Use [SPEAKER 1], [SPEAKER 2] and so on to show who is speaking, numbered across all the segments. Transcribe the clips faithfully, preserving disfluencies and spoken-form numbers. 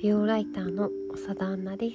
[SPEAKER 1] 美容ライターの長田アンナです。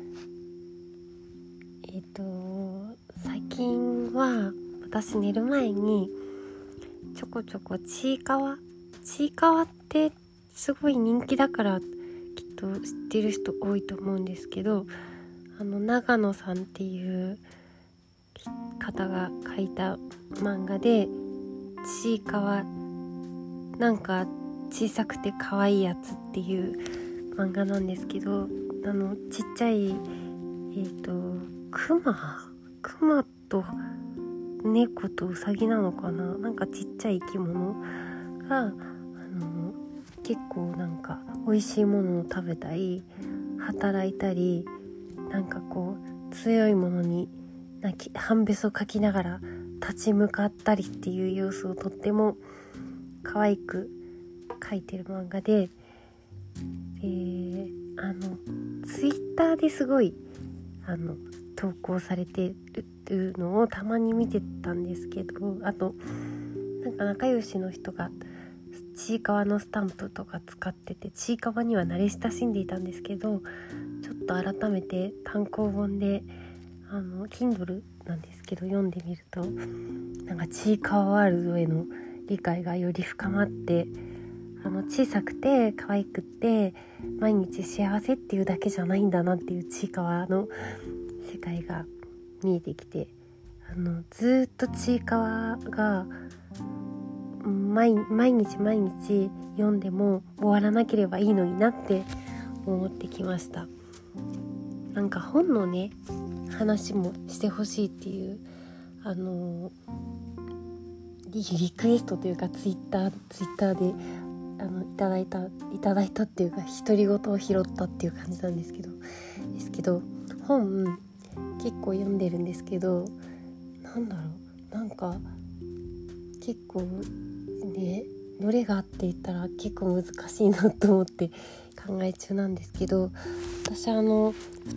[SPEAKER 1] えっと最近は私寝る前にちょこちょこちいかわちいかわってすごい人気だからきっと知ってる人多いと思うんですけど、あの長野さんっていう方が書いた漫画で、ちいかわなんか小さくて可愛いやつっていう漫画なんですけど、あのちっちゃいえっ、ー、とクマクマと猫とウサギなのかな、なんかちっちゃい生き物があの結構なんか美味しいものを食べたり働いたり、なんかこう強いものに泣き半べそかきながら立ち向かったりっていう様子をとっても可愛く描いてる漫画で、であのツイッターですごいあの投稿されてるのをたまに見てたんですけど、あとなんか仲良しの人がちいかわのスタンプとか使ってて、ちいかわには慣れ親しんでいたんですけど、ちょっと改めて単行本であの Kindle なんですけど読んでみると、なんかちいかわワールドへの理解がより深まって、あの小さくて可愛くって毎日幸せっていうだけじゃないんだなっていうちいかわの世界が見えてきて、あのずっとちいかわが毎, 毎日毎日読んでも終わらなければいいのになって思ってきました。なんか本のね話もしてほしいっていうあのリ, リクエストというかツイッターツイッターであのいただいたいただいたっていうか独り言を拾ったっていう感じなんですけどですけど本結構読んでるんですけど、なんだろうなんか結構ねどれがって言ったら結構難しいなと思って考え中なんですけど、私あの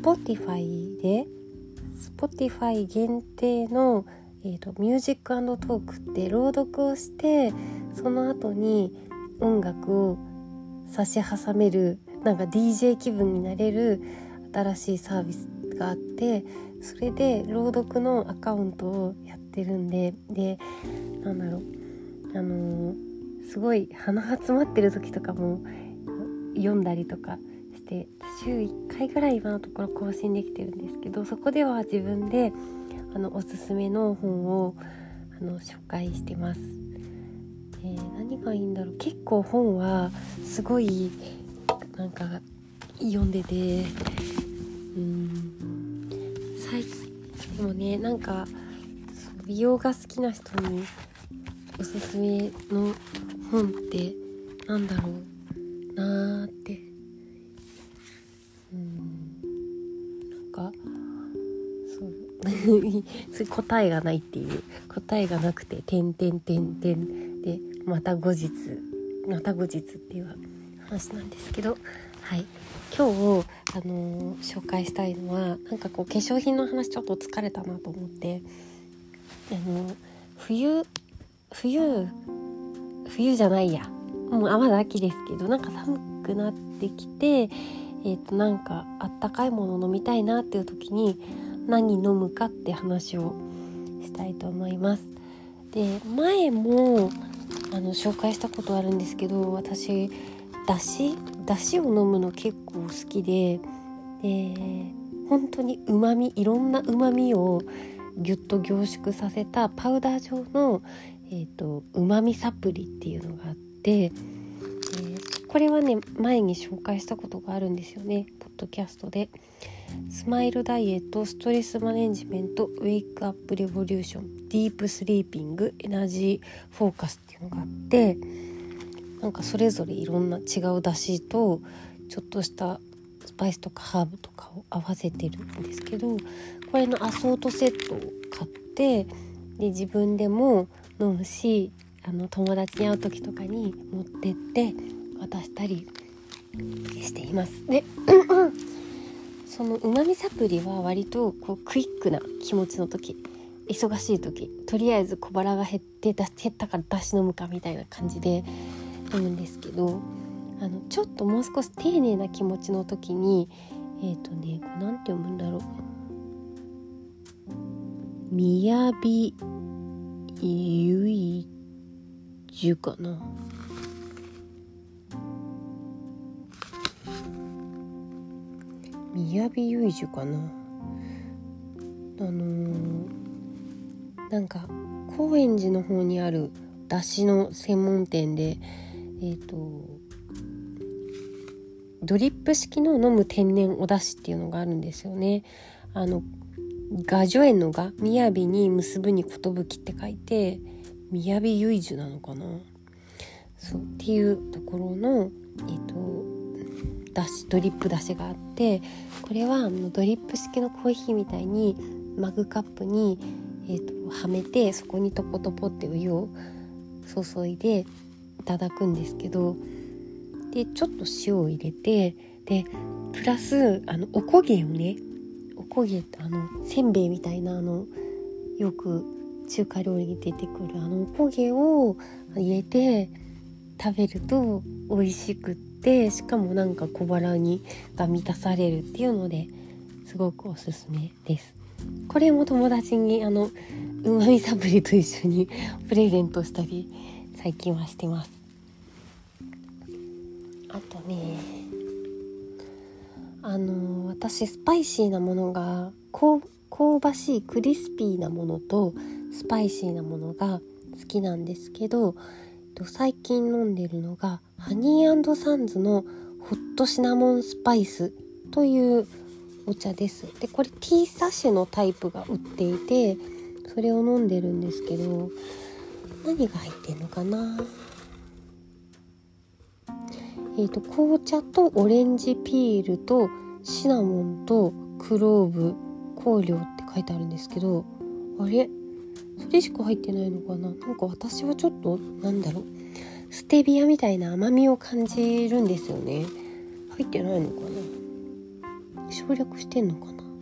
[SPEAKER 1] Spotify で Spotify 限定のえーと、ミュージック&トークって朗読をしてその後に音楽を差し挟めるなんか ディージェー 気分になれる新しいサービスがあって、それで朗読のアカウントをやってるんで、でなんだろうあのー、すごい鼻が詰まってる時とかも読んだりとかして週いっかいぐらい今のところ更新できてるんですけど、そこでは自分であのおすすめの本をあの紹介してます。えー、何がいいんだろう、結構本はすごいなんか読んでて、うーん最近でもねなんか美容が好きな人におすすめの本ってなんだろうなーって、うーんなんかそう答えがないっていう答えがなくて点点点点でまた後日また後日っていう話なんですけど、はい今日あのー、紹介したいのはなんかこう化粧品の話ちょっと疲れたなと思って、あのー、冬冬冬じゃないやもうあまだ秋ですけど、なんか寒くなってきて、えーとなんかあったかいもの飲みたいなっていう時に何飲むかって話をしたいと思います。で前もあの紹介したことあるんですけど、私だしだしを飲むの結構好きで、で本当にうまみいろんなうまみをギュッと凝縮させたパウダー状の、えーと、うまみサプリっていうのがあって、えー、これはね前に紹介したことがあるんですよね、ポッドキャストで。スマイルダイエット、ストレスマネジメント、ウェイクアップレボリューション、ディープスリーピング、エナジーフォーカスっていうのがあって、なんかそれぞれいろんな違う出汁とちょっとしたスパイスとかハーブとかを合わせてるんですけど、これのアソートセットを買って、で自分でも飲むし、あの友達に会う時とかに持ってって渡したりしています。でそのうまみサプリは割とこうクイックな気持ちの時、忙しい時、とりあえず小腹が減って減ったから出し飲むかみたいな感じで飲むんですけど、 あのちょっともう少し丁寧な気持ちの時にえっ、ー、とねこれなんて読むんだろう、みやびゆいじゅかな、みやびゆいじゅかな、あのー、なんか高円寺の方にあるだしの専門店でえっ、ー、とドリップ式の飲む天然お出汁っていうのがあるんですよね。あの雅叙園のがみやびに結ぶに寿って書いてみやびゆいじゅなのかな、そうっていうところのえっ、ー、とだしドリップだしがあって、これはあのドリップ式のコーヒーみたいにマグカップに、えー、とはめてそこにトポトポってお湯を注いでいただくんですけど、でちょっと塩を入れて、でプラスあのおこげをね、おこげってあのせんべいみたいなあのよく中華料理に出てくるあのおこげを入れて食べると美味しくって、しかもなんか小腹にが満たされるっていうのですごくおすすめです。これも友達にあのうまみサプリと一緒にプレゼントしたり最近はしてます。あとねあの私スパイシーなものが香ばしいクリスピーなものとスパイシーなものが好きなんですけど、最近飲んでるのがハニー&サンズのホットシナモンスパイスというお茶です。でこれティーサッシュのタイプが売っていてそれを飲んでるんですけど、何が入ってるのかな、えーと紅茶とオレンジピールとシナモンとクローブ香料って書いてあるんですけど、あれそれしか入ってないのかな。なんか私はちょっとなんだろうステビアみたいな甘みを感じるんですよね。入ってないのかな、省略してんのかな。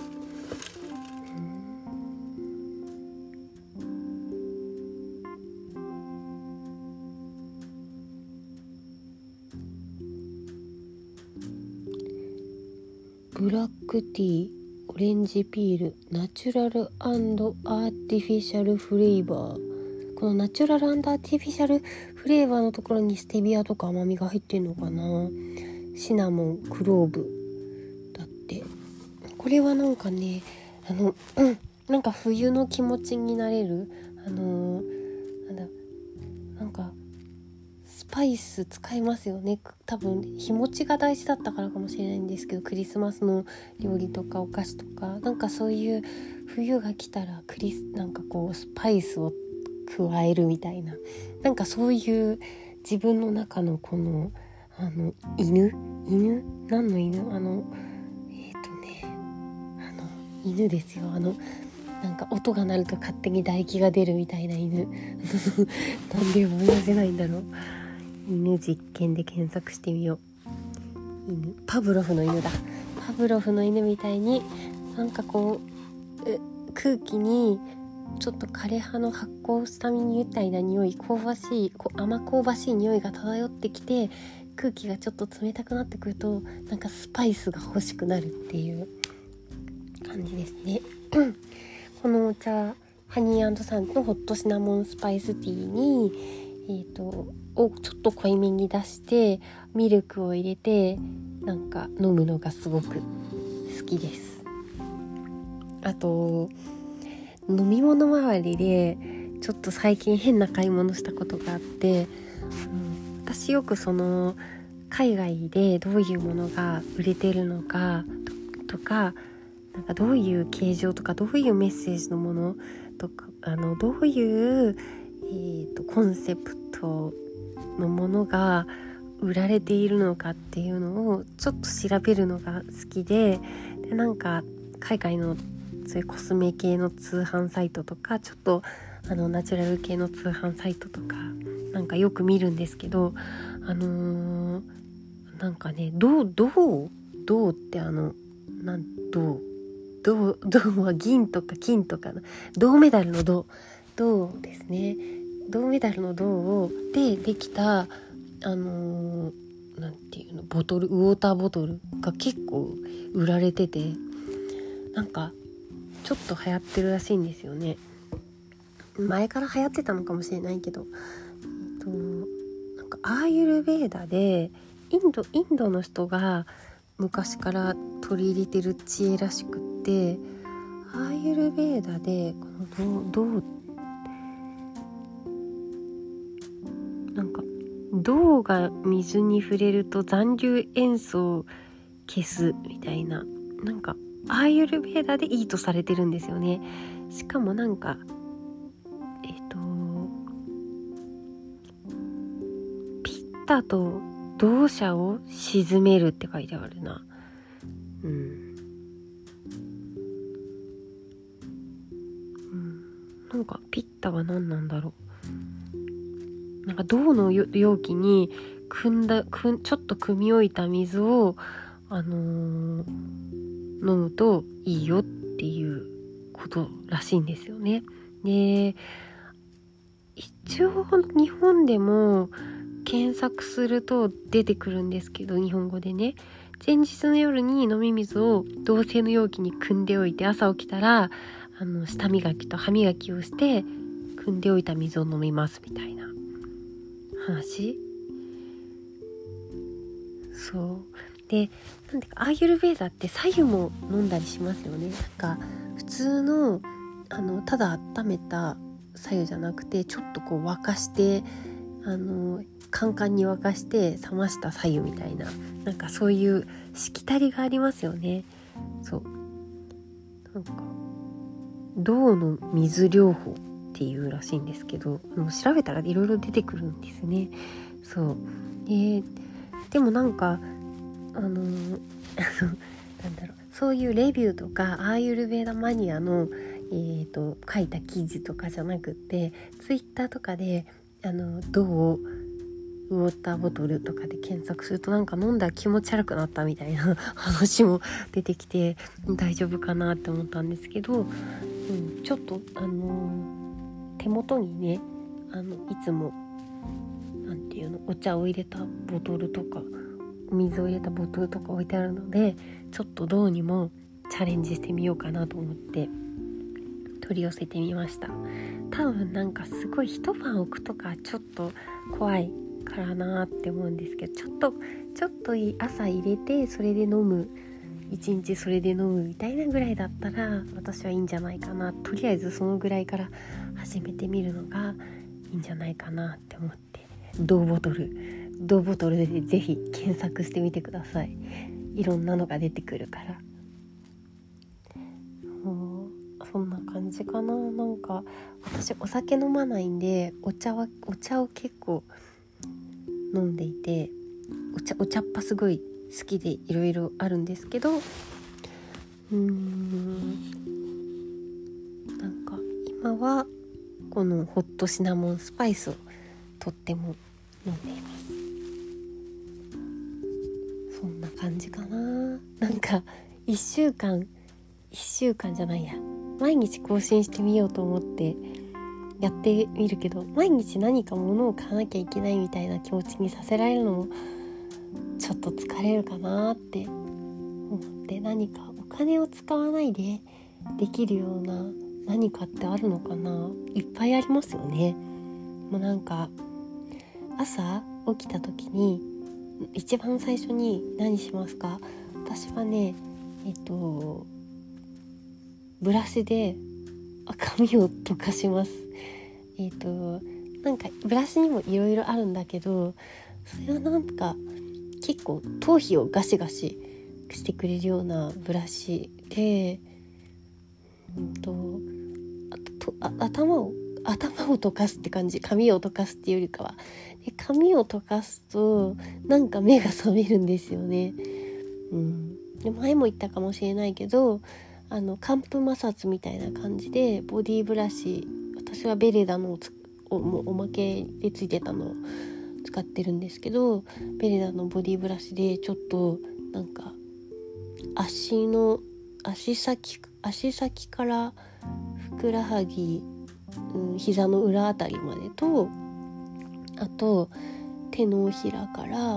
[SPEAKER 1] ブラックティー、オレンジピール、ナチュラル&アーティフィシャルフレーバー。このナチュラル&アーティフィシャルフレーバーのところにステビアとか甘みが入ってるのかな。シナモン、クローブだって。これはなんかね、あの、うん、なんか冬の気持ちになれる、あのー、なんだ、なんかスパイス使いますよね。多分日持ちが大事だったからかもしれないんですけど、クリスマスの料理とかお菓子とかなんかそういう冬が来たらクリスなんかこうスパイスを加えるみたいな、なんかそういう自分の中のこのあの犬犬何の犬あのえっとねあの犬ですよ。あのなんか音が鳴ると勝手に唾液が出るみたいな犬なんで思い出せないんだろう。犬実験で検索してみよう。犬パブロフの犬だ。パブロフの犬みたいになんかこう空気にちょっと枯葉の発酵したみたいな匂い、香ばしい甘香ばしい匂いが漂ってきて、空気がちょっと冷たくなってくるとなんかスパイスが欲しくなるっていう感じですねこのお茶ハニー&サンズのホットシナモンスパイスティーにえーとをちょっと濃いめに出してミルクを入れてなんか飲むのがすごく好きです。あと飲み物周りでちょっと最近変な買い物したことがあって、うん、私よくその海外でどういうものが売れてるのか と, とかなんかどういう形状とかどういうメッセージのものとかあのどういう、えーと、コンセプトのものが売られているのかっていうのをちょっと調べるのが好きで、でなんか海外のそういうコスメ系の通販サイトとかちょっとあのナチュラル系の通販サイトとかなんかよく見るんですけど、あのー、なんかね銅銅銅ってあのなん銅銅銅は銀とか金とか銅メダルの銅銅ですね。銅メダルの銅をでできたあのー、 なんていうのボトルウォーターボトルが結構売られてて、なんかちょっと流行ってるらしいんですよね。前から流行ってたのかもしれないけど、えっと、なんかアーユルヴェーダでインドインドの人が昔から取り入れてる知恵らしくって、アーユルヴェーダでこの銅なんか銅が水に触れると残留塩素を消すみたいな、なんかアーユルヴェーダでいいとされてるんですよね。しかもなんかえっとピッタと銅砂を沈めるって書いてあるな。うん、うん、なんかピッタは何なんだろう。なんか銅の容器に汲んだくんちょっと汲み置いた水をあのー、飲むといいよっていうことらしいんですよね。で、一応日本でも検索すると出てくるんですけど、日本語でね、前日の夜に飲み水を銅製の容器に汲んでおいて、朝起きたらあの舌磨きと歯磨きをして汲んでおいた水を飲みますみたいな話。そうで、なんでかアーユルヴェーダって白湯も飲んだりしますよね。なんか普通のあのただ温めた白湯じゃなくて、ちょっとこう沸かしてあのカンカンに沸かして冷ました白湯みたいな、なんかそういうしきたりがありますよね。そうなんか銅の水療法っていうらしいんですけど、もう調べたらいろいろ出てくるんですね。そうででもなんかあのなんだろう、そういうレビューとかアーユルヴェーダマニアの、えー、と書いた記事とかじゃなくって、ツイッターとかであの銅をウォーターボトルとかで検索すると、なんか飲んだら気持ち悪くなったみたいな話も出てきて、大丈夫かなって思ったんですけど、うん、ちょっとあのー、手元にねあのいつもなんていうのお茶を入れたボトルとかお水を入れたボトルとか置いてあるので、ちょっとどうにもチャレンジしてみようかなと思って取り寄せてみました。多分なんかすごい一晩置くとかちょっと怖いからなって思うんですけど、ちょっとちょっと朝入れてそれで飲む、一日それで飲むみたいなぐらいだったら私はいいんじゃないかな。とりあえずそのぐらいから始めてみるのがいいんじゃないかなって思って、銅ボトル銅ボトルでぜひ検索してみてください。いろんなのが出てくるから。そんな感じかな。なんか私お酒飲まないんで、お茶はお茶を結構飲んでいて、お茶お茶っ葉すごい好きでいろいろあるんですけど、うーんなんか今はこのホットシナモンスパイスをとっても飲んでいます。そんな感じかな。なんかいっしゅうかんいっしゅうかんじゃないや毎日更新してみようと思ってやってみるけど、毎日何か物を買わなきゃいけないみたいな気持ちにさせられるのもちょっと疲れるかなって思って、何かお金を使わないでできるような何かってあるのかな。いっぱいありますよね。もうなんか朝起きた時に一番最初に何しますか？私はねえっとブラシで髪を溶かします。えっとなんかブラシにもいろいろあるんだけど、それはなんか結構頭皮をガシガシしてくれるようなブラシで、うんとあとあ頭を頭を溶かすって感じ。髪を溶かすっていうよりかはで、髪を溶かすとなんか目が覚めるんですよね。うん、で前も言ったかもしれないけど、あの乾布摩擦みたいな感じでボディブラシ、私はベレダの お, おまけでついてたのを使ってるんですけど、ベレダのボディブラシでちょっとなんか足の足先足先からふくらはぎ、うん、膝の裏あたりまでと、あと手のひらから、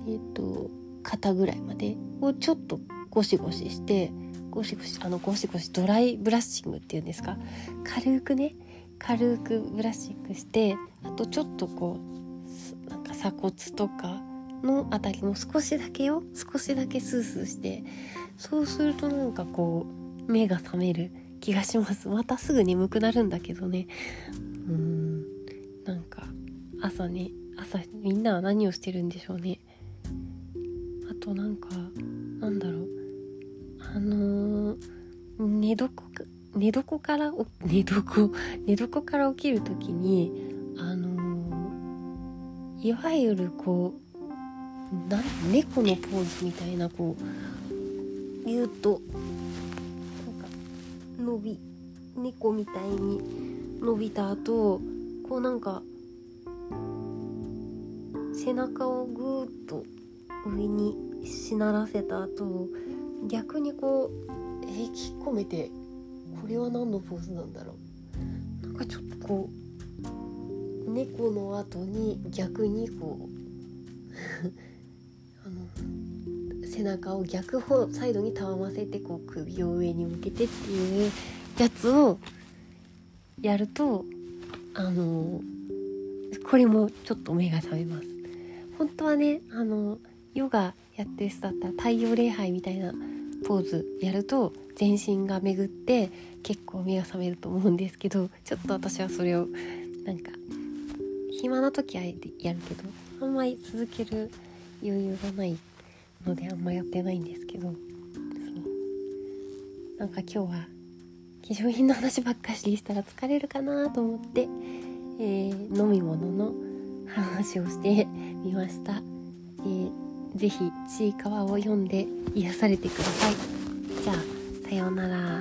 [SPEAKER 1] えっと肩ぐらいまでをちょっとゴシゴシしてゴシゴシあのゴシゴシドライブラッシングっていうんですか、軽くね軽くブラッシングして、あとちょっとこうなんか鎖骨とかのあたりも少しだけよ少しだけスースーして、そうするとなんかこう目が覚める気がします。またすぐ眠くなるんだけどね。うーんなんか朝ね朝みんなは何をしてるんでしょうね。あとなんかなんだろうあのー、寝床寝床から寝床寝床から起きるときにあのー、いわゆるこうな猫のポーズみたいなこう言うとなんか伸び猫みたいに伸びた後こうなんか背中をぐーっと上にしならせた後逆にこう引き込めて、これは何のポーズなんだろう、なんかちょっとこう猫の後に逆にこうあの背中を逆方サイドにたわませてこう首を上に向けてっていうやつをやるとあのこれもちょっと目が覚めます。本当はねあのヨガやってる人だったら太陽礼拝みたいなポーズやると全身が巡って結構目が覚めると思うんですけど、ちょっと私はそれをなんか暇な時はやるけどあんまり続ける余裕がないのであんまやってないんですけど、そうなんか今日は化粧品の話ばっかりしたら疲れるかなと思って、えー、飲み物の話をしてみました。えー、ぜひちいかわを読んで癒されてください。じゃあさようなら。